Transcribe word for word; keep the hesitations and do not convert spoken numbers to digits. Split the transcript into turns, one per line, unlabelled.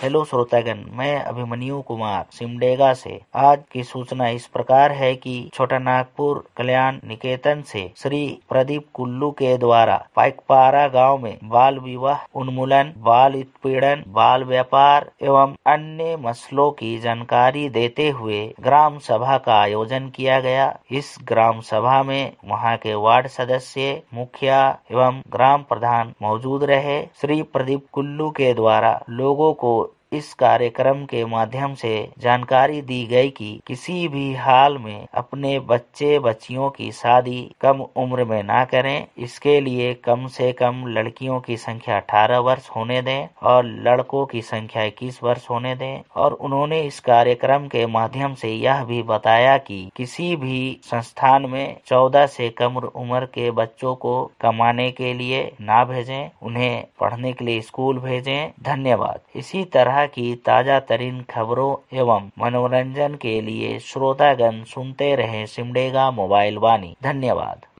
Hello श्रोतागण, मैं अभिमन्यु कुमार सिमडेगा से। आज की सूचना इस प्रकार है कि छोटा नागपुर कल्याण निकेतन से श्री प्रदीप कुल्लू के द्वारा पाइकपारा गांव में बाल विवाह उन्मूलन, बाल उत्पीड़न, बाल व्यापार एवं अन्य मसलों की जानकारी देते हुए ग्राम सभा का आयोजन किया गया। इस ग्राम सभा में वहां के वार्ड सदस्य, मुखिया एवं ग्राम प्रधान मौजूद रहे। श्री प्रदीप कुल्लू के द्वारा लोगों को इस कार्यक्रम के माध्यम से जानकारी दी गई कि किसी भी हाल में अपने बच्चे बच्चियों की शादी कम उम्र में ना करें। इसके लिए कम से कम लड़कियों की संख्या अठारह वर्ष होने दें और लड़कों की संख्या इक्कीस वर्ष होने दें। और उन्होंने इस कार्यक्रम के माध्यम से यह भी बताया कि किसी भी संस्थान में चौदह से कम उम्र के बच्चों को कमाने के लिए ना भेजें, उन्हें पढ़ने के लिए स्कूल भेजें। धन्यवाद। इसी तरह की ताजा तरीन खबरों एवं मनोरंजन के लिए श्रोतागण सुनते रहे सिमडेगा मोबाइल वाणी। धन्यवाद।